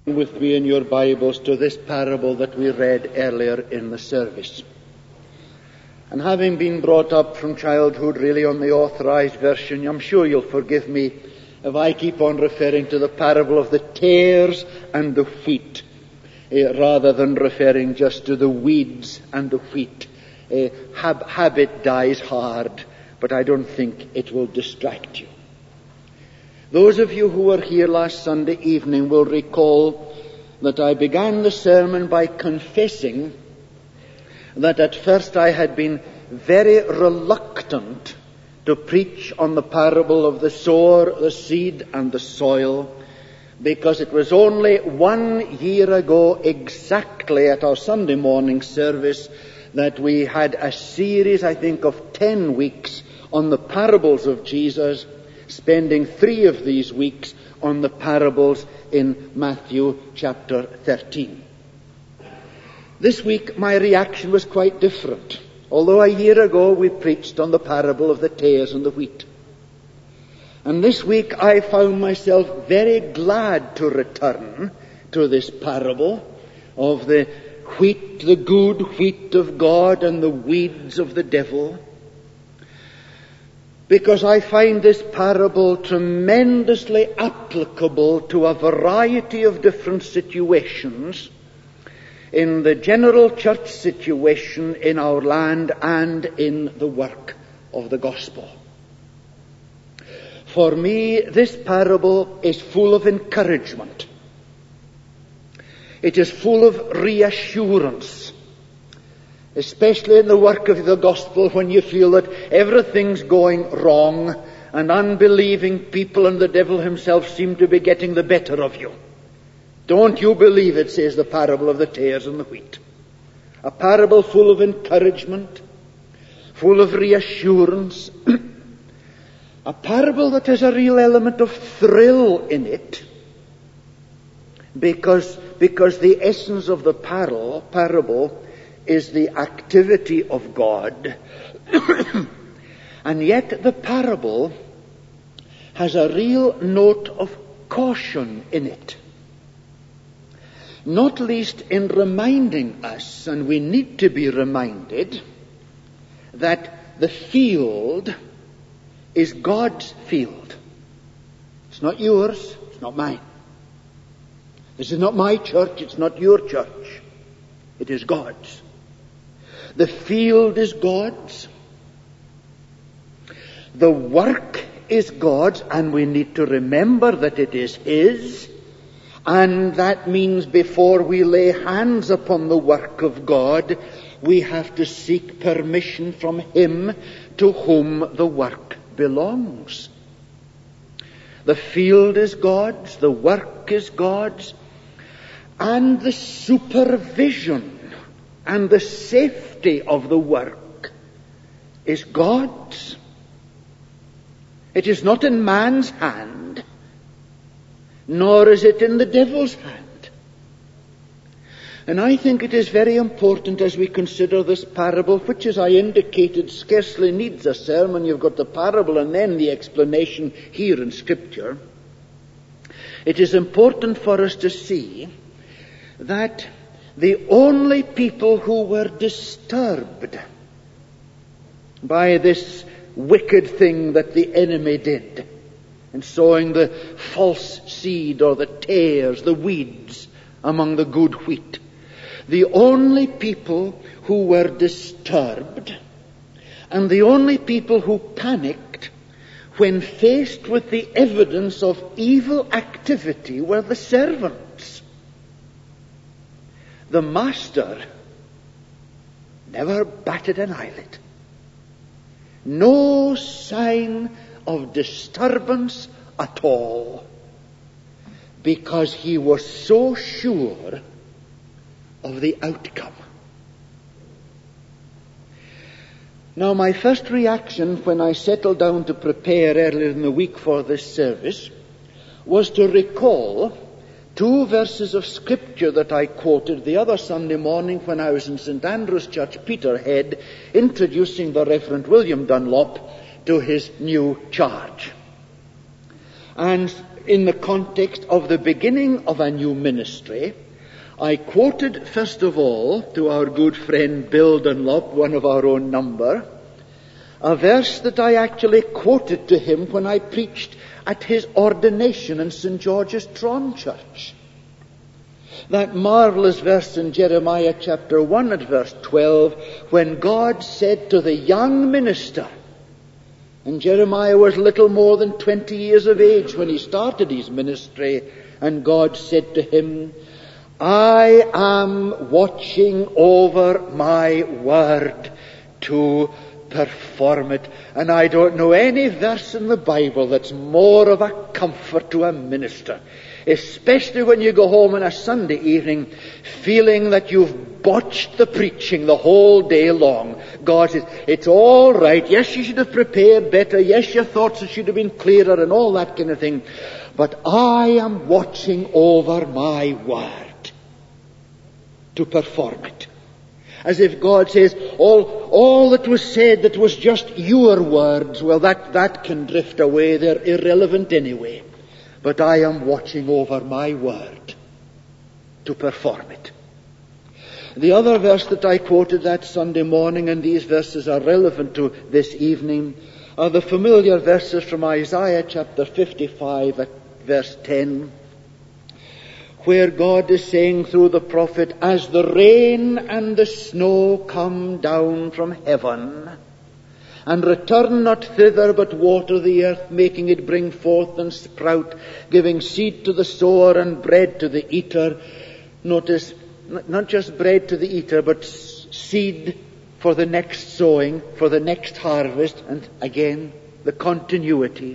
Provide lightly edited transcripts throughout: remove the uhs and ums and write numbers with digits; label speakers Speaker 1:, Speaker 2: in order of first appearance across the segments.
Speaker 1: with me in your Bibles to this parable that we read earlier in the service. And having been brought up from childhood really on the Authorized Version, I'm sure you'll forgive me if I keep on referring to the parable of the tares and the wheat, rather than referring just to the weeds and the wheat. Habit dies hard, but I don't think it will distract you. Those of you who were here last Sunday evening will recall that I began the sermon by confessing that at first I had been very reluctant to preach on the parable of the sower, the seed, and the soil, because it was only 1 year ago exactly at our Sunday morning service that we had a series, I think, of 10 weeks on the parables of Jesus, spending 3 of these weeks on the parables in Matthew chapter 13. This week my reaction was quite different, although a year ago we preached on the parable of the tares and the wheat. And this week I found myself very glad to return to this parable of the wheat, the good wheat of God, and the weeds of the devil, because I find this parable tremendously applicable to a variety of different situations in the general church situation in our land and in the work of the gospel. For me, this parable is full of encouragement. It is full of reassurance, especially in the work of the gospel when you feel that everything's going wrong and unbelieving people and the devil himself seem to be getting the better of you. Don't you believe it, says the parable of the tares and the wheat. A parable full of encouragement, full of reassurance. A parable that has a real element of thrill in it, because the essence of the parable is the activity of God. And yet the parable has a real note of caution in it. Not least in reminding us, and we need to be reminded, that the field is God's field. It's not yours, it's not mine. This is not my church, it's not your church. It is God's. The field is God's. The work is God's, and we need to remember that it is His. And that means before we lay hands upon the work of God, we have to seek permission from Him to whom the work belongs. The field is God's, the work is God's, and the supervision and the safety of the work is God's. It is not in man's hand, nor is it in the devil's hand. And I think it is very important as we consider this parable, which, as I indicated, scarcely needs a sermon. You've got the parable and then the explanation here in Scripture. It is important for us to see that the only people who were disturbed by this wicked thing that the enemy did, and sowing the false seed or the tares, the weeds among the good wheat. The only people who were disturbed and the only people who panicked when faced with the evidence of evil activity were the servants. The master never batted an eyelid. No sign of disturbance at all, because he was so sure of the outcome. Now, my first reaction when I settled down to prepare earlier in the week for this service was to recall 2 verses of Scripture that I quoted the other Sunday morning when I was in St. Andrew's Church, Peterhead, introducing the Reverend William Dunlop to his new charge. And in the context of the beginning of a new ministry, I quoted first of all to our good friend Bill Dunlop, one of our own number, a verse that I actually quoted to him when I preached at his ordination in St. George's Tron Church. That marvelous verse in Jeremiah chapter 1 at verse 12, when God said to the young minister, and Jeremiah was little more than 20 years of age when he started his ministry, and God said to him, I am watching over my word to perform it. And I don't know any verse in the Bible that's more of a comfort to a minister, especially when you go home on a Sunday evening feeling that you've botched the preaching the whole day long. God says, it's all right. Yes, you should have prepared better. Yes, your thoughts should have been clearer and all that kind of thing. But I am watching over my word to perform it. As if God says, all that was said that was just your words, well, that can drift away. They're irrelevant anyway. But I am watching over my word to perform it. The other verse that I quoted that Sunday morning, and these verses are relevant to this evening, are the familiar verses from Isaiah chapter 55 at verse 10, where God is saying through the prophet, as the rain and the snow come down from heaven, and return not thither, but water the earth, making it bring forth and sprout, giving seed to the sower and bread to the eater. Notice, not just bread to the eater, but seed for the next sowing, for the next harvest, and again, the continuity.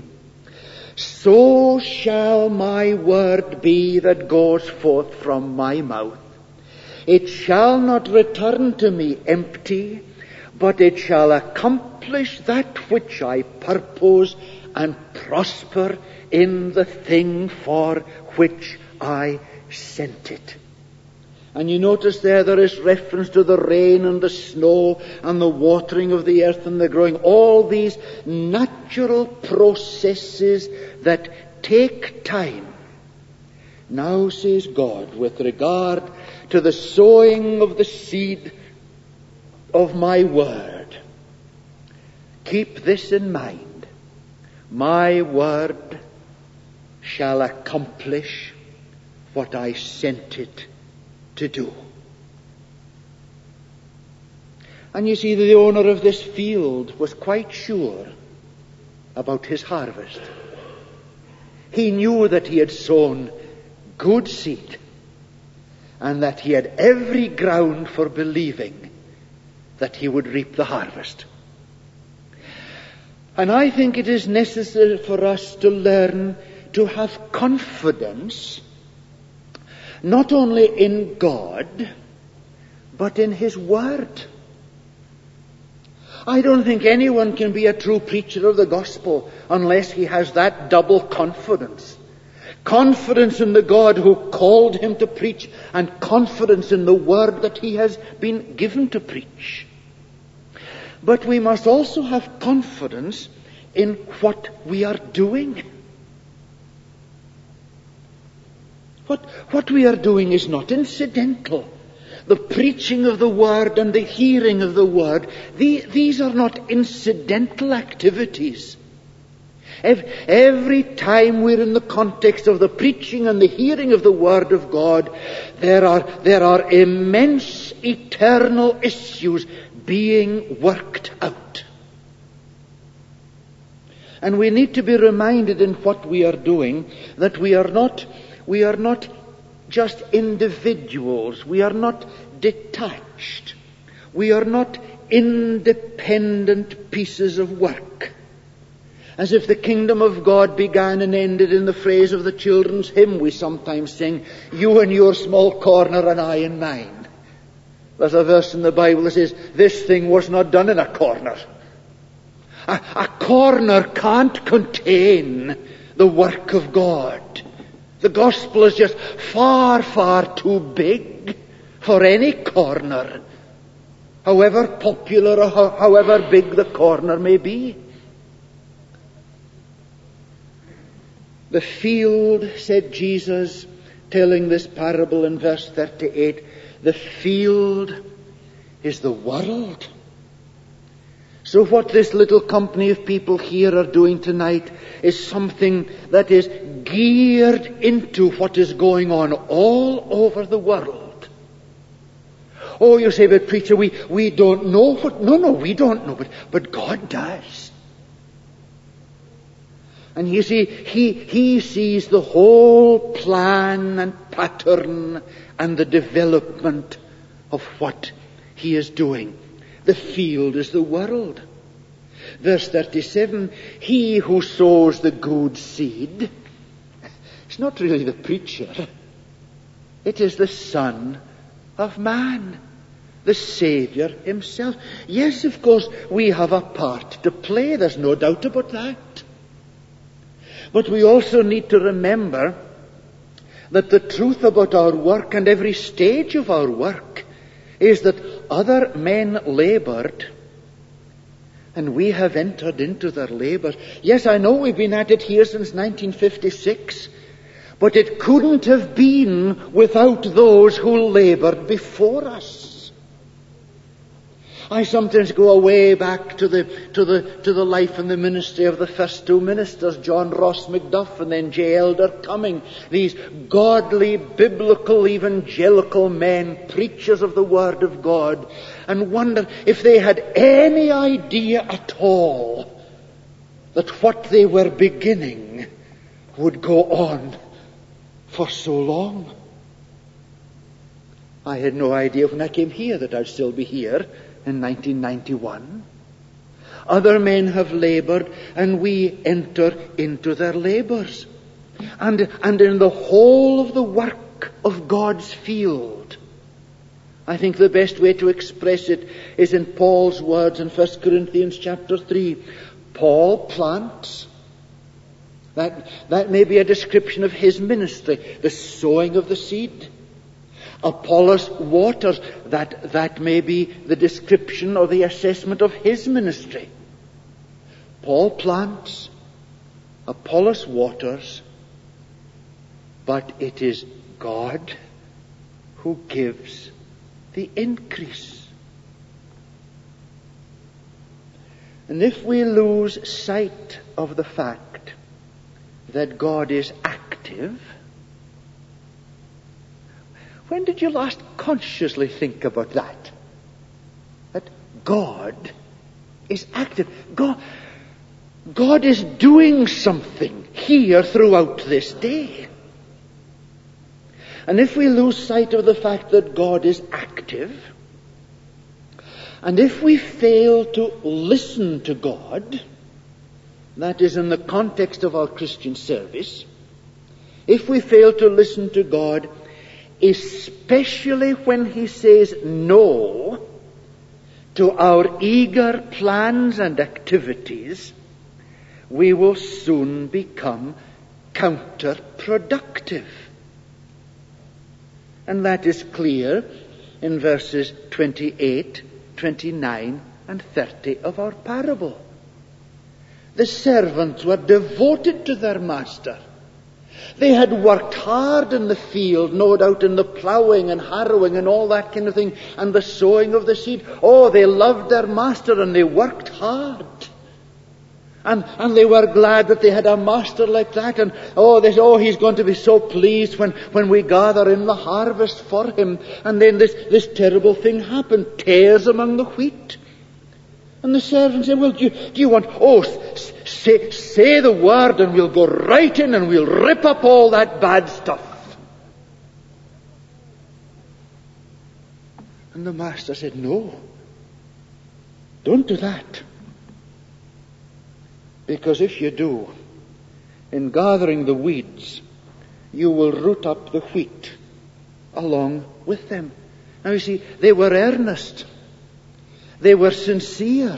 Speaker 1: So shall my word be that goes forth from my mouth. It shall not return to me empty, but it shall accomplish that which I purpose and prosper in the thing for which I sent it. And you notice there is reference to the rain and the snow and the watering of the earth and the growing. All these natural processes that take time. Now, says God, with regard to the sowing of the seed of my word, keep this in mind. My word shall accomplish what I sent it to do. And you see, the owner of this field was quite sure about his harvest. He knew that he had sown good seed and that he had every ground for believing that he would reap the harvest. And I think it is necessary for us to learn to have confidence not only in God, but in His Word. I don't think anyone can be a true preacher of the gospel unless he has that double confidence. Confidence in the God who called him to preach, and confidence in the Word that he has been given to preach. But we must also have confidence in what we are doing. What we are doing is not incidental. The preaching of the Word and the hearing of the Word, these are not incidental activities. Every time we're in the context of the preaching and the hearing of the Word of God, there are immense eternal issues being worked out. And we need to be reminded in what we are doing that we are not just individuals. We are not detached. We are not independent pieces of work. As if the kingdom of God began and ended in the phrase of the children's hymn we sometimes sing, you in your small corner and I in mine. There's a verse in the Bible that says, this thing was not done in a corner. A corner can't contain the work of God. The gospel is just far, far too big for any corner, however popular or however big the corner may be. The field, said Jesus, telling this parable in verse 38, the field is the world. So what this little company of people here are doing tonight is something that is geared into what is going on all over the world. Oh, you say, but preacher, we don't know what... No, we don't know, but God does. And you see, He sees the whole plan and pattern and the development of what He is doing. The field is the world. Verse 37, he who sows the good seed, it's not really the preacher. It is the Son of Man, the Savior Himself. Yes, of course, we have a part to play. There's no doubt about that. But we also need to remember that the truth about our work and every stage of our work is that other men labored and we have entered into their labors. Yes, I know we've been at it here since 1956, but it couldn't have been without those who labored before us. I sometimes go away back to the life and the ministry of the first two ministers, John Ross Macduff and then J. Elder Cumming, these godly, biblical, evangelical men, preachers of the Word of God, and wonder if they had any idea at all that what they were beginning would go on for so long. I had no idea when I came here that I'd still be here in 1991. Other men have labored and we enter into their labors. And in the whole of the work of God's field, I think the best way to express it is in Paul's words in 1 Corinthians chapter 3. Paul plants. That may be a description of his ministry, the sowing of the seed. Apollos waters, that may be the description or the assessment of his ministry. Paul plants, Apollos waters, but it is God who gives the increase. And if we lose sight of the fact that God is active, when did you last consciously think about that? That God is active. God is doing something here throughout this day. And if we lose sight of the fact that God is active, and if we fail to listen to God, that is in the context of our Christian service, if we fail to listen to God, especially when He says no to our eager plans and activities, we will soon become counterproductive. And that is clear in verses 28, 29, and 30 of our parable. The servants were devoted to their master. They had worked hard in the field, no doubt in the ploughing and harrowing and all that kind of thing, and the sowing of the seed. Oh, they loved their master and they worked hard. And they were glad that they had a master like that. And they said, he's going to be so pleased when we gather in the harvest for him. And then this terrible thing happened, tares among the wheat. And the servant said, well, do you want, say the word and we'll go right in and we'll rip up all that bad stuff. And the master said, no, don't do that. Because if you do, in gathering the weeds, you will root up the wheat along with them. Now you see, they were earnest. They were sincere.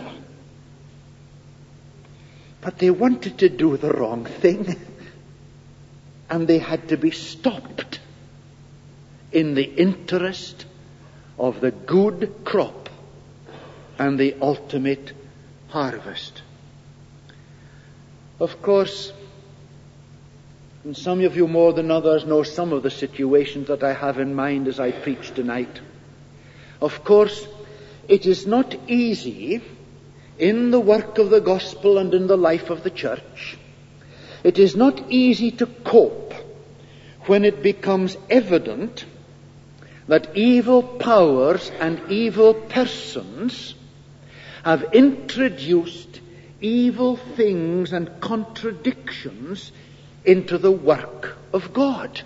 Speaker 1: But they wanted to do the wrong thing. And they had to be stopped in the interest of the good crop and the ultimate harvest. Of course, And some of you more than others know some of the situations that I have in mind as I preach tonight. Of course, it is not easy in the work of the gospel and in the life of the church. It is not easy to cope when it becomes evident that evil powers and evil persons have introduced evil things and contradictions into the work of God.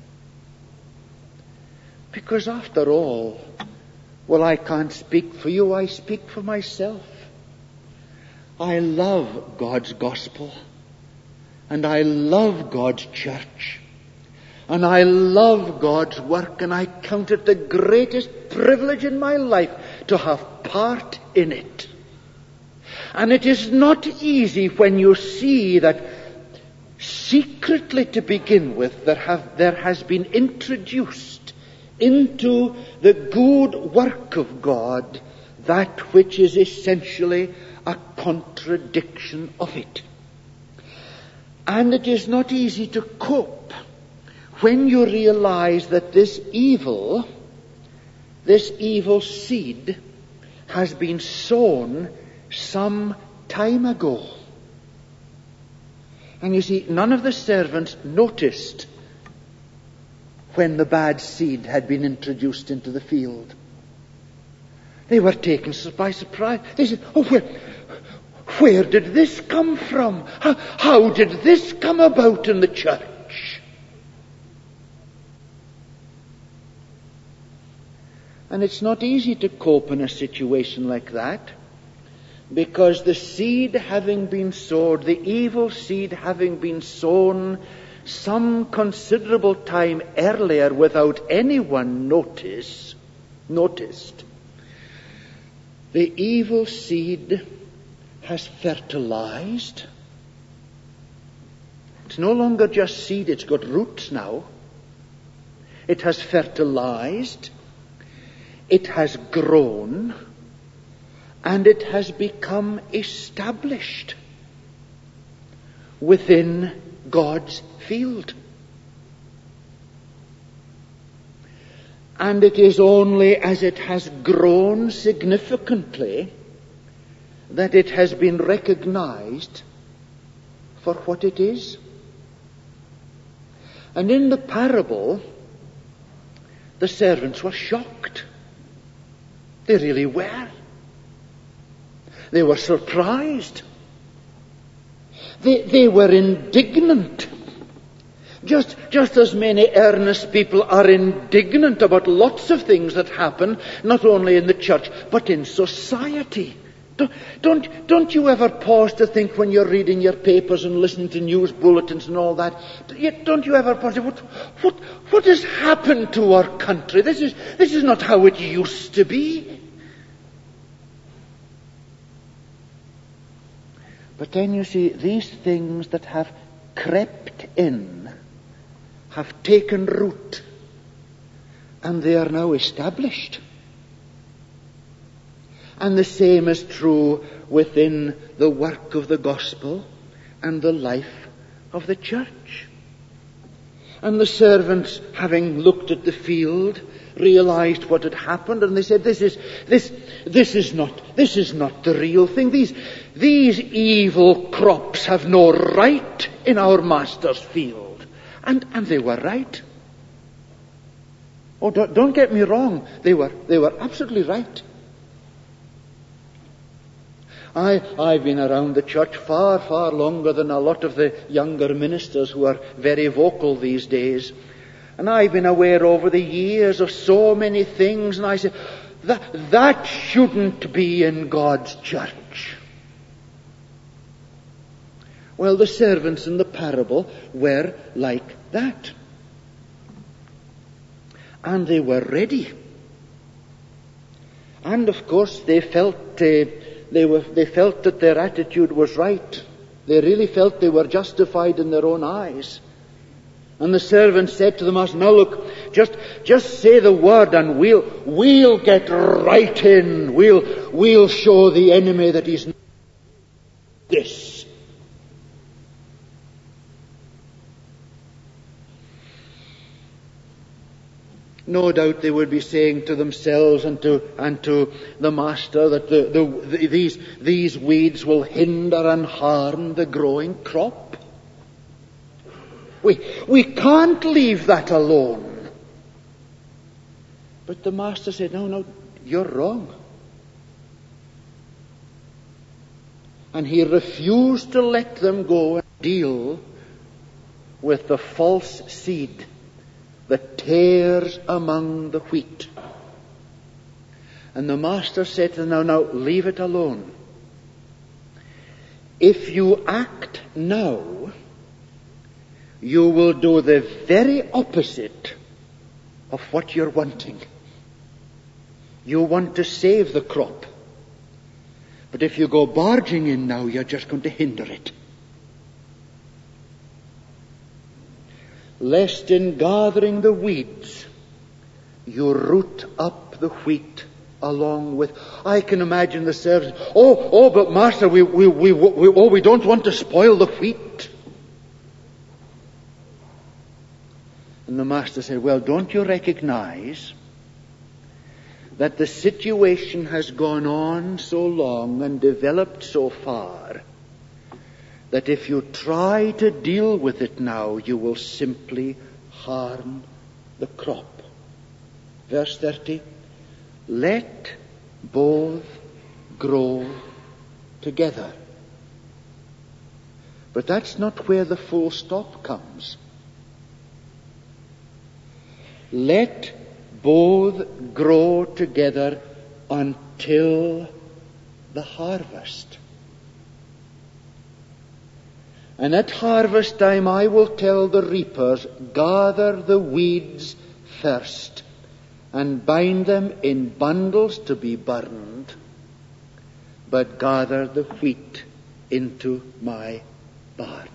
Speaker 1: Because after all, well, I can't speak for you, I speak for myself. I love God's gospel, and I love God's church, and I love God's work, and I count it the greatest privilege in my life to have part in it. And it is not easy when you see that secretly to begin with there has been introduced into the good work of God that which is essentially a contradiction of it. And it is not easy to cope when you realize that this evil seed has been sown some time ago. And you see, none of the servants noticed when the bad seed had been introduced into the field. They were taken by surprise. They said, "Oh, where did this come from? How did this come about in the church?" And it's not easy to cope in a situation like that, because the seed having been sowed, the evil seed having been sown some considerable time earlier without anyone noticed, the evil seed has fertilized. It's no longer just seed, it's got roots now. It has fertilized, it has grown, and it has become established within God's field. And it is only as it has grown significantly that it has been recognized for what it is. And in the parable, the servants were shocked. They really were. They were surprised. They were indignant. Just as many earnest people are indignant about lots of things that happen, not only in the church, but in society. Don't you ever pause to think when you're reading your papers and listening to news bulletins and all that? Don't you ever pause to think, what has happened to our country? This is not how it used to be. But then you see, these things that have crept in have taken root, and they are now established. And the same is true within the work of the gospel and the life of the church. And the servants, having looked at the field, realized what had happened, and they said, this is not the real thing. These evil crops have no right in our master's field. And they were right. Oh, don't get me wrong. They were absolutely right. I've been around the church far, far longer than a lot of the younger ministers who are very vocal these days. And I've been aware over the years of so many things, and I say, that shouldn't be in God's church. Well, the servants in the parable were like that. And they were ready. And of course they felt that their attitude was right. They really felt they were justified in their own eyes. And the servant said to the master, "Now look, just say the word and we'll get right in. We'll show the enemy that he's this." No doubt they would be saying to themselves and to the master that these weeds will hinder and harm the growing crop. We can't leave that alone. But the master said, no, you're wrong. And he refused to let them go and deal with the false seed that tares among the wheat. And the master said to them, now leave it alone. If you act now, you will do the very opposite of what you're wanting. You want to save the crop. But if you go barging in now, you're just going to hinder it. Lest in gathering the weeds, you root up the wheat along with. I can imagine the servants. Oh, but master, we don't want to spoil the wheat. And the master said, well, don't you recognize that the situation has gone on so long and developed so far that if you try to deal with it now, you will simply harm the crop. Verse 30, let both grow together. But that's not where the full stop comes. Let both grow together until the harvest. And at harvest time I will tell the reapers, gather the weeds first and bind them in bundles to be burned, but gather the wheat into my barn.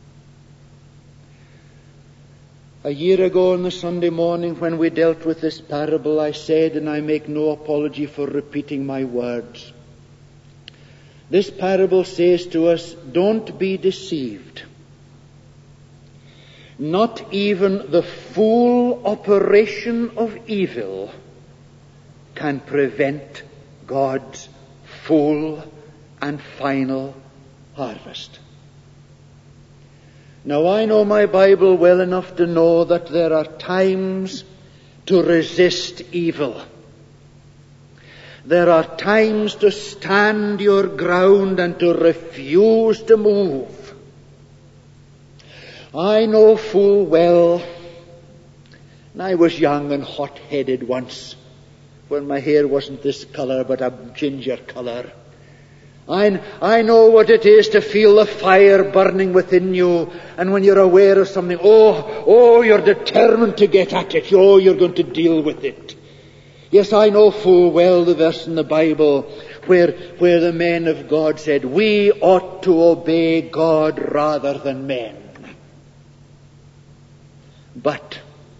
Speaker 1: A year ago on the Sunday morning when we dealt with this parable, I said, and I make no apology for repeating my words, this parable says to us, don't be deceived. Not even the full operation of evil can prevent God's full and final harvest. Now, I know my Bible well enough to know that there are times to resist evil. There are times to stand your ground and to refuse to move. I know full well, and I was young and hot-headed once, when my hair wasn't this color but a ginger color. I know what it is to feel the fire burning within you, and when you're aware of something, you're determined to get at it. You're going to deal with it. Yes, I know full well the verse in the Bible where the men of God said, we ought to obey God rather than men. But,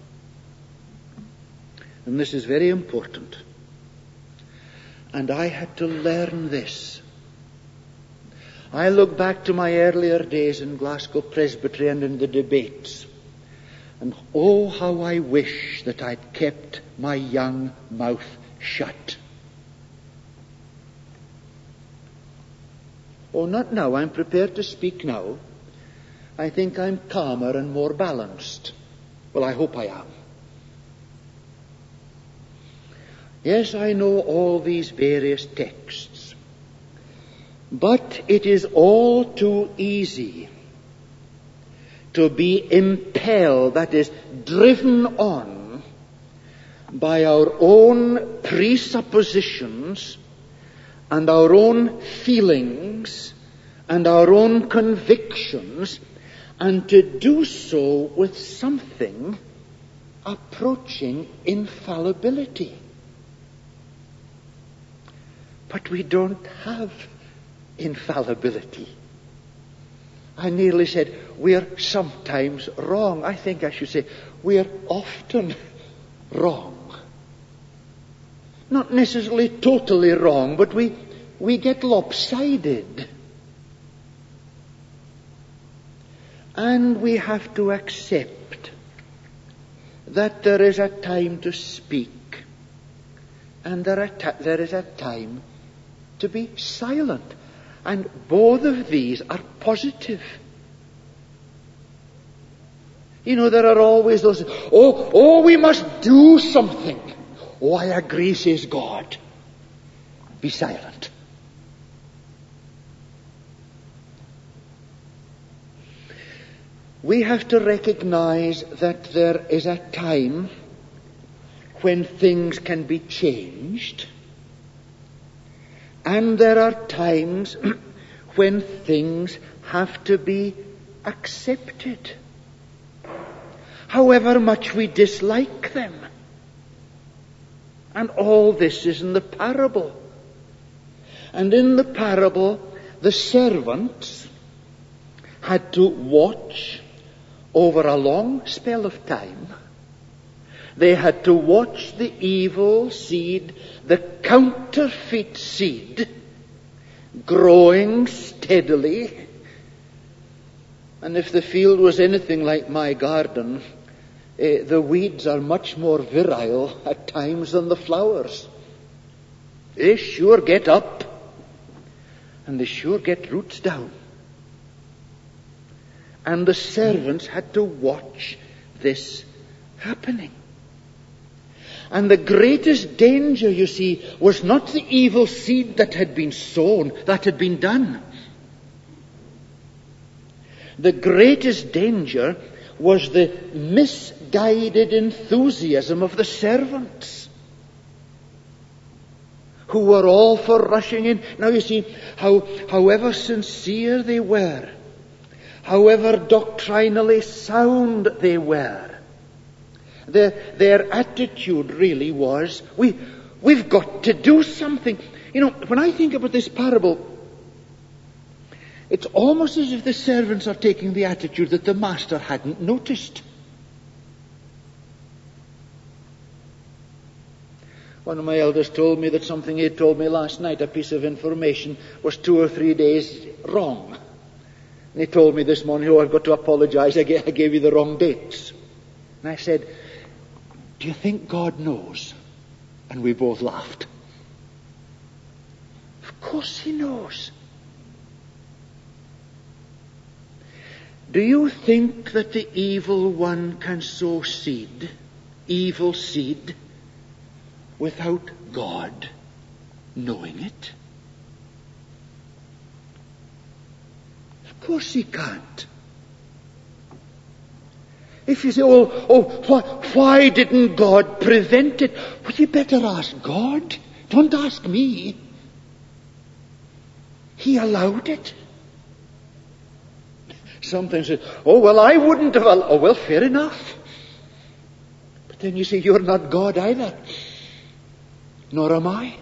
Speaker 1: and this is very important, and I had to learn this. I look back to my earlier days in Glasgow Presbytery and in the debates, and oh, how I wish that I'd kept my young mouth shut. Oh, not now. I'm prepared to speak now. I think I'm calmer and more balanced. Well, I hope I am. Yes, I know all these various texts. But it is all too easy to be impelled, that is, driven on by our own presuppositions and our own feelings and our own convictions, and to do so with something approaching infallibility. But we don't have infallibility. I nearly said we're sometimes wrong. I think I should say we're often wrong. Not necessarily totally wrong, but we get lopsided. And we have to accept that there is a time to speak and there is a time to be silent. And both of these are positive. There are always those, we must do something. I agree, says God. Be silent. We have to recognize that there is a time when things can be changed, and there are times when things have to be accepted, however much we dislike them. And all this is in the parable. And in the parable, the servants had to watch over a long spell of time. They had to watch the evil seed, the counterfeit seed, growing steadily. And if the field was anything like my garden, the weeds are much more virile at times than the flowers. They sure get up, and they sure get roots down. And the servants had to watch this happening. And the greatest danger, you see, was not the evil seed that had been sown, that had been done. The greatest danger was the misguided enthusiasm of the servants, who were all for rushing in. Now you see, however sincere they were, however doctrinally sound they were, their attitude really was, we've got to do something. When I think about this parable, it's almost as if the servants are taking the attitude that the master hadn't noticed. One of my elders told me that something he had told me last night, a piece of information, was 2 or 3 days wrong. And he told me this morning, I've got to apologize, I gave you the wrong dates. And I said, do you think God knows? And we both laughed. Of course he knows. Do you think that the evil one can sow seed, evil seed, without God knowing it? Of course he can't. If you say, why didn't God prevent it? Well, you better ask God. Don't ask me. He allowed it. Sometimes say, I wouldn't have allowed. Well, fair enough. But then you say, you're not God either. Nor am I.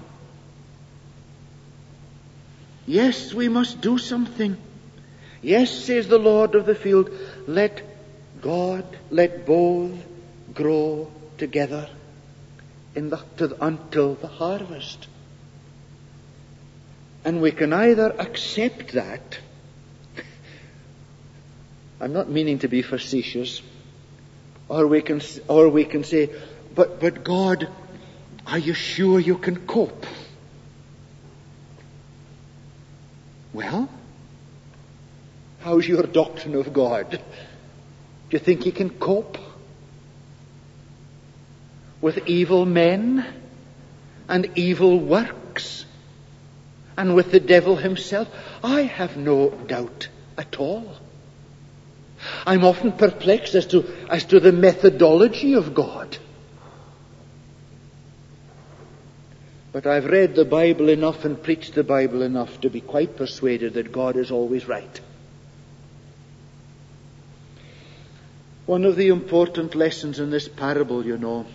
Speaker 1: Yes, we must do something. Yes, says the Lord of the field, let both grow together until the harvest. And we can either accept that, I'm not meaning to be facetious, or we can say, but God, are you sure you can cope? Well, how's your doctrine of God? Do you think he can cope with evil men and evil works and with the devil himself? I have no doubt at all. I'm often perplexed as to the methodology of God. But I've read the Bible enough and preached the Bible enough to be quite persuaded that God is always right. One of the important lessons in this parable,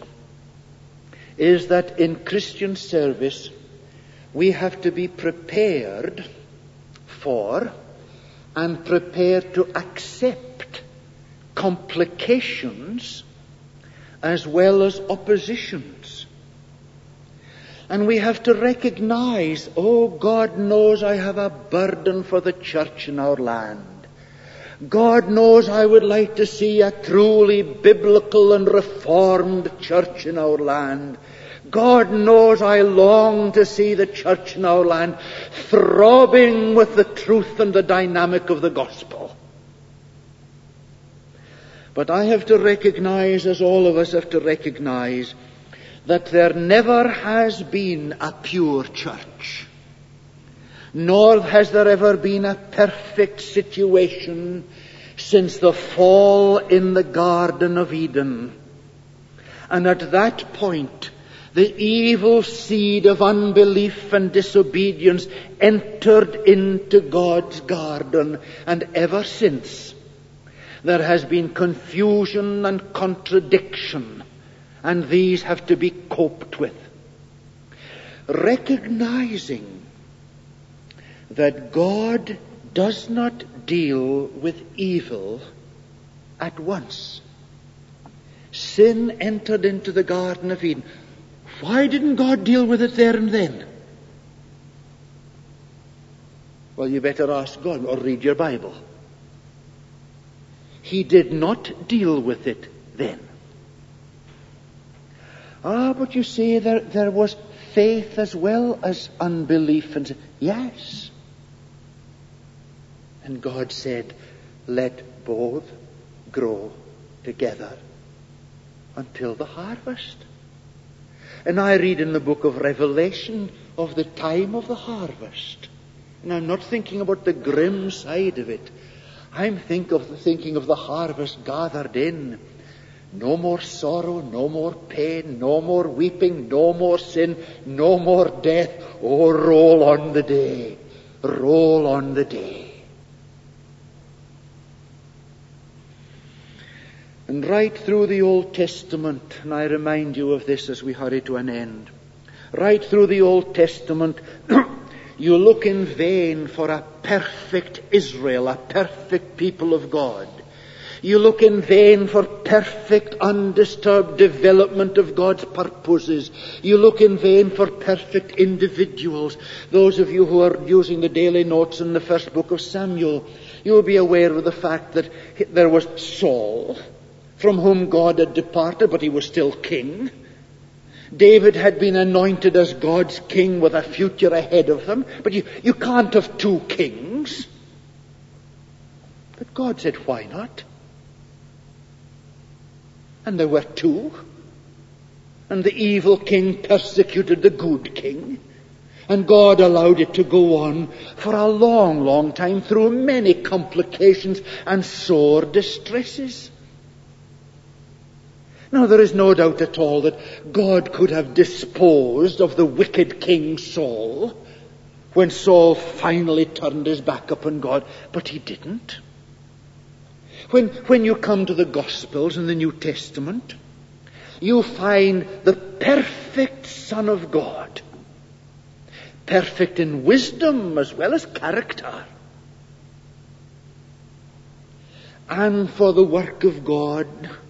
Speaker 1: is that in Christian service we have to be prepared for and prepared to accept complications as well as oppositions. And we have to recognize, God knows I have a burden for the church in our land. God knows I would like to see a truly biblical and reformed church in our land. God knows I long to see the church in our land throbbing with the truth and the dynamic of the gospel. But I have to recognize, as all of us have to recognize, that there never has been a pure church, nor has there ever been a perfect situation since the fall in the Garden of Eden. And at that point, the evil seed of unbelief and disobedience entered into God's garden, and ever since there has been confusion and contradiction, and these have to be coped with. Recognizing that God does not deal with evil at once. Sin entered into the Garden of Eden. Why didn't God deal with it there and then? Well, you better ask God or read your Bible. He did not deal with it then. But you see, there was faith as well as unbelief. And yes. And God said, let both grow together until the harvest. And I read in the book of Revelation of the time of the harvest. And I'm not thinking about the grim side of it. I'm thinking of the harvest gathered in. No more sorrow, no more pain, no more weeping, no more sin, no more death. Oh, roll on the day. Roll on the day. And right through the Old Testament, and I remind you of this as we hurry to an end, right through the Old Testament, you look in vain for a perfect Israel, a perfect people of God. You look in vain for perfect, undisturbed development of God's purposes. You look in vain for perfect individuals. Those of you who are using the daily notes in the first book of Samuel, you will be aware of the fact that there was Saul, from whom God had departed, but he was still king. David had been anointed as God's king with a future ahead of him. But you can't have two kings. But God said, why not? And there were two. And the evil king persecuted the good king. And God allowed it to go on for a long, long time through many complications and sore distresses. Now, there is no doubt at all that God could have disposed of the wicked king Saul when Saul finally turned his back upon God, but he didn't. When you come to the Gospels in the New Testament, you find the perfect Son of God, perfect in wisdom as well as character. And for the work of God,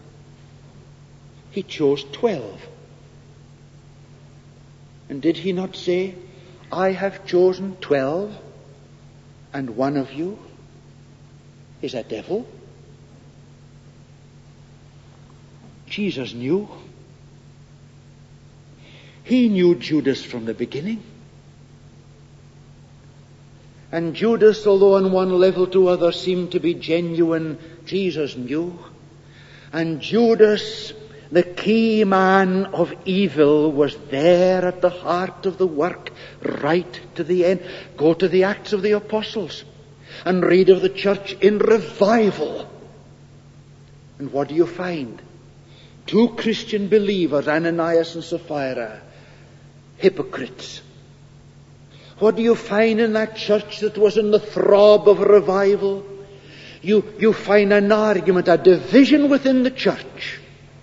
Speaker 1: He chose 12. And did He not say, I have chosen 12, and one of you is a devil? Jesus knew. He knew Judas from the beginning. And Judas, although on one level to other seemed to be genuine, Jesus knew. And Judas, the key man of evil, was there at the heart of the work right to the end. Go to the Acts of the Apostles and read of the church in revival. And what do you find? Two Christian believers, Ananias and Sapphira, hypocrites. What do you find in that church that was in the throb of revival? You find an argument, a division within the church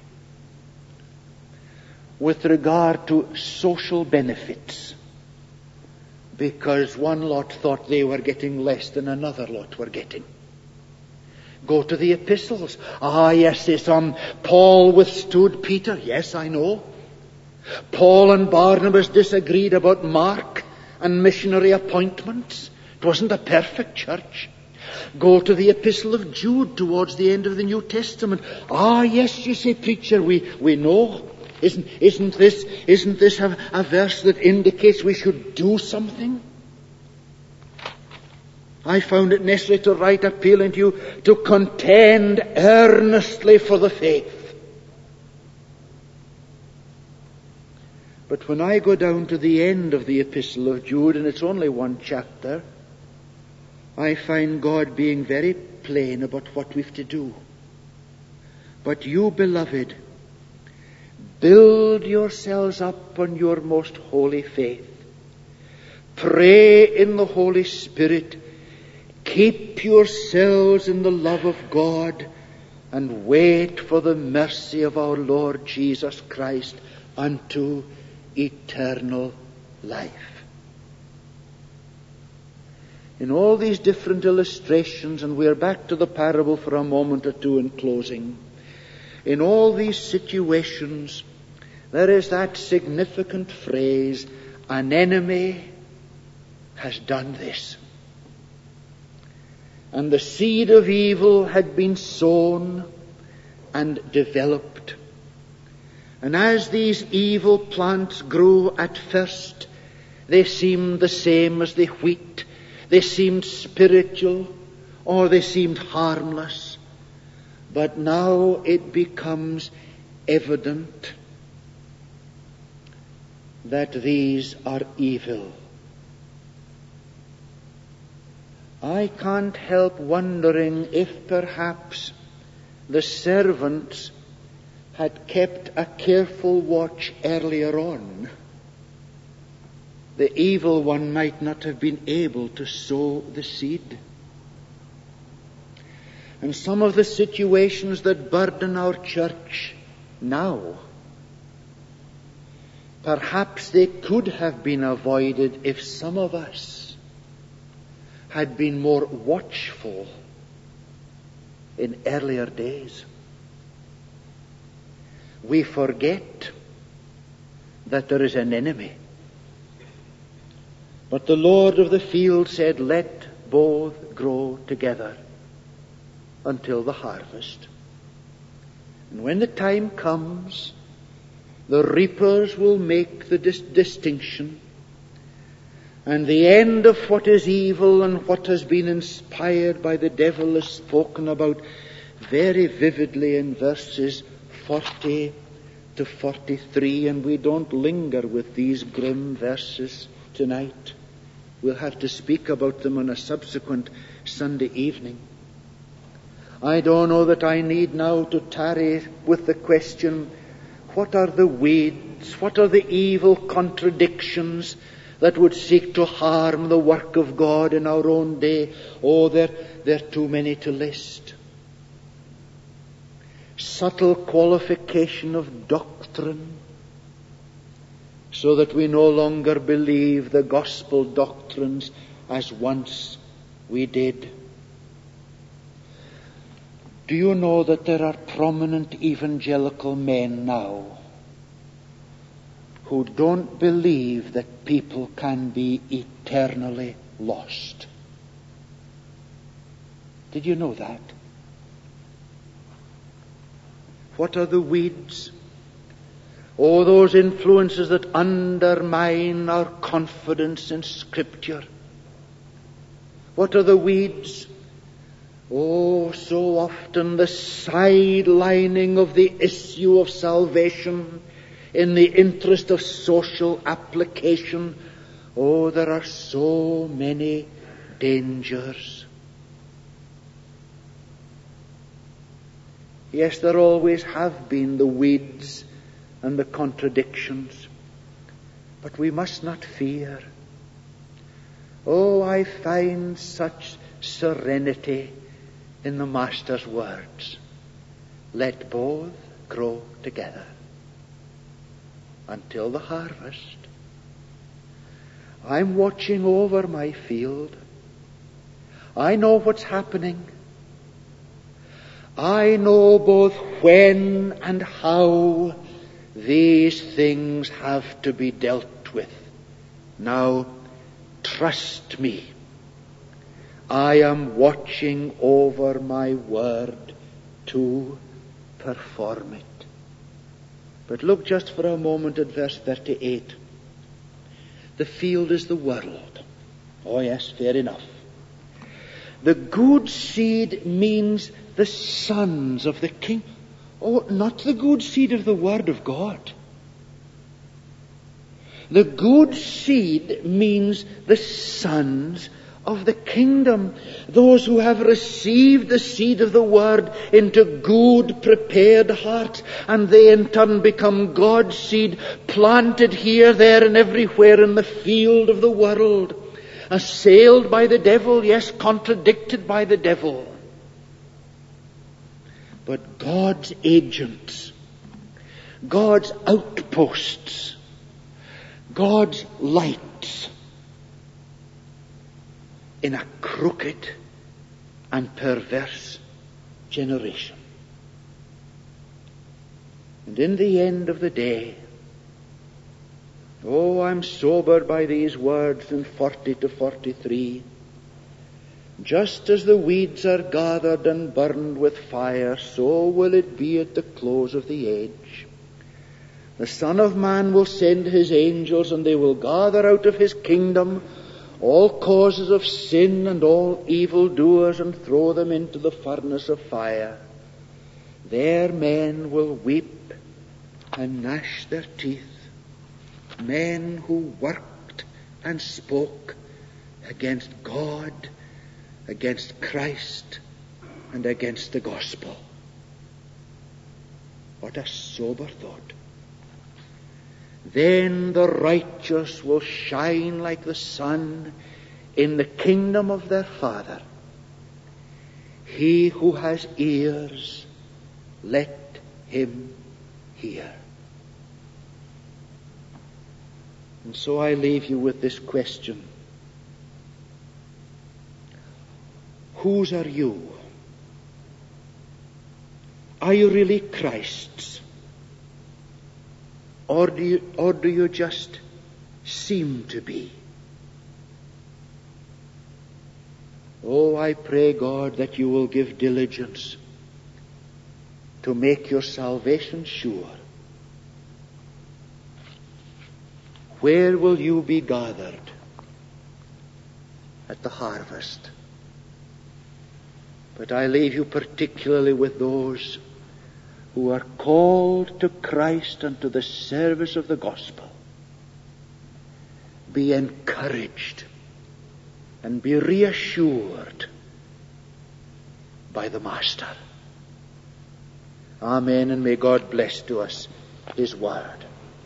Speaker 1: with regard to social benefits, because one lot thought they were getting less than another lot were getting. Go to the epistles. Yes, Paul withstood Peter. Yes, I know. Paul and Barnabas disagreed about Mark and missionary appointments. It wasn't a perfect church. Go to the Epistle of Jude towards the end of the New Testament. Ah, yes, you say, preacher, we know. Isn't this a verse that indicates we should do something? I found it necessary to write appealing to you to contend earnestly for the faith. But when I go down to the end of the Epistle of Jude, and it's only one chapter, I find God being very plain about what we've to do. But you, beloved, build yourselves up on your most holy faith. Pray in the Holy Spirit. Keep yourselves in the love of God, and wait for the mercy of our Lord Jesus Christ unto eternal life. In all these different illustrations, and we're back to the parable for a moment or two in closing, in all these situations, there is that significant phrase, an enemy has done this. And the seed of evil had been sown and developed. And as these evil plants grew at first, they seemed the same as the wheat. They seemed spiritual, or they seemed harmless. But now it becomes evident that these are evil. I can't help wondering if perhaps the servants had kept a careful watch earlier on. The evil one might not have been able to sow the seed. And some of the situations that burden our church now, perhaps they could have been avoided if some of us had been more watchful in earlier days. We forget that there is an enemy. But the Lord of the field said, let both grow together until the harvest. And when the time comes, the reapers will make the distinction. And the end of what is evil and what has been inspired by the devil is spoken about very vividly in verses 40 to 43. And we don't linger with these grim verses tonight. We'll have to speak about them on a subsequent Sunday evening. I don't know that I need now to tarry with the question, what are the weeds, what are the evil contradictions that would seek to harm the work of God in our own day? Oh, there are too many to list. Subtle qualification of doctrine, so that we no longer believe the gospel doctrines as once we did. Do you know that there are prominent evangelical men now who don't believe that people can be eternally lost? Did you know that? What are the weeds? Oh, those influences that undermine our confidence in Scripture. What are the weeds? Oh, so often the sidelining of the issue of salvation in the interest of social application. Oh, there are so many dangers. Yes, there always have been the weeds and the contradictions, but we must not fear. Oh, I find such serenity in the Master's words. Let both grow together until the harvest. I'm watching over my field. I know what's happening. I know both when and how these things have to be dealt with. Now, trust me. I am watching over my word to perform it. But look just for a moment at verse 38. The field is the world. Oh yes, fair enough. The good seed means the sons of the king. Oh, not the good seed of the word of God. The good seed means the sons of the kingdom. Those who have received the seed of the word into good, prepared hearts, and they in turn become God's seed, planted here, there, and everywhere in the field of the world, assailed by the devil, yes, contradicted by the devil. But God's agents, God's outposts, God's lights in a crooked and perverse generation. And in the end of the day, oh, I'm sobered by these words in 40 to 43. Just as the weeds are gathered and burned with fire, so will it be at the close of the age. The Son of Man will send his angels, and they will gather out of his kingdom all causes of sin and all evildoers, and throw them into the furnace of fire. There men will weep and gnash their teeth, men who worked and spoke against God, against Christ, and against the gospel. What a sober thought. Then the righteous will shine like the sun in the kingdom of their Father. He who has ears, let him hear. And so I leave you with this question. Whose are you? Are you really Christ's? Or do you just seem to be? Oh, I pray, God, that you will give diligence to make your salvation sure. Where will you be gathered? At the harvest. But I leave you particularly with those who are called to Christ and to the service of the gospel. Be encouraged and be reassured by the Master. Amen, and may God bless to us his word.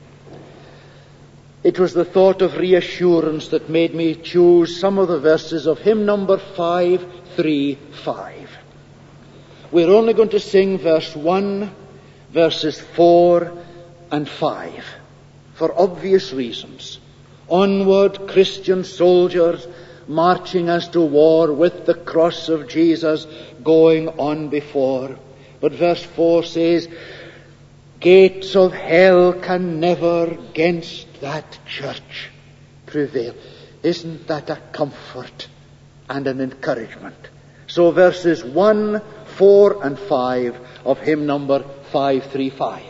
Speaker 1: It was the thought of reassurance that made me choose some of the verses of hymn number 535. We're only going to sing verse 1, verses 4 and 5, for obvious reasons. Onward, Christian soldiers, marching as to war with the cross of Jesus going on before. But verse 4 says, gates of hell can never against that church prevail. Isn't that a comfort and an encouragement? So verses 1, 4 and 5 of hymn number 535.